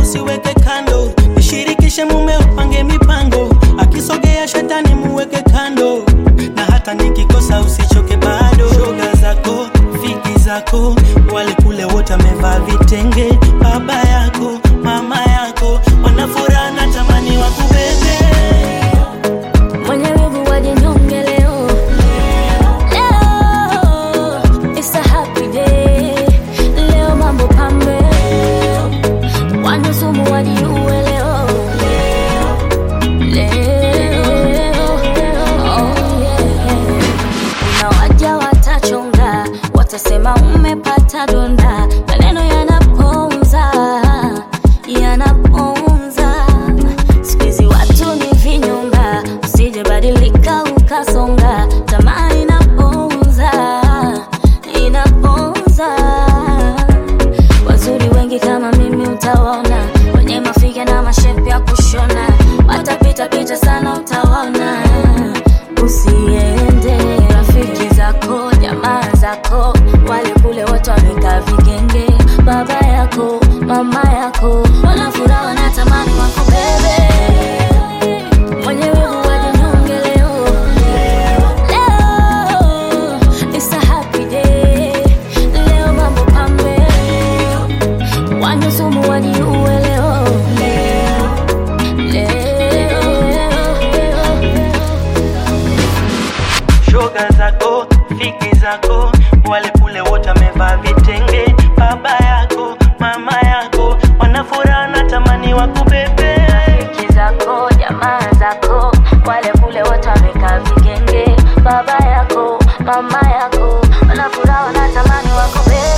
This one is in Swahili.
usiweke kando, nishirikishe mume upange mipango, akisogea shetani muweke kando, na hata nikikosa usichoke bado. Shoga zako, fiki zako, wale kule wote wamevaa vitenge, baba yako, mama yako, wanafuraha na tamani wakubebe. Mwenye wivu wajinyonge leo, leo it's a happy day, leo mambo pambe, wanusumu wajiuwe leo, leo, oh yeah. Kuna waja watachonga, watasema umepata donda, maneno yanaponza, yanaponza. Sikuizi watu ni vinyonga, usije badilika ukasonga, tamaa inaponza, inaponza. Wazuri wengi kama mimi utawaona, wenye mafiga na mashepu ya kushona, watapita pita sana utawaona. Usiende, rafiki zako, jamaa zako, wale kule wote wamekaa vigenge, baba yako, mama yako, wanafuraha wanatamani wakubebe. Mwenye wivu wajinyonge leo, leo it's a happy day, leo mambo pambe, wanusumu wajiuwe leo, leo. Shoga zako, fiki zako, wale kule wote wamevaa vitenge, baba yako, mama yako, wanafuraha na tamani wakubebe. Fiki zako, jamaa zako, wale kule wote wamekaa vigenge, baba yako, mama yako, wanafuraha wanatamani wakubebe.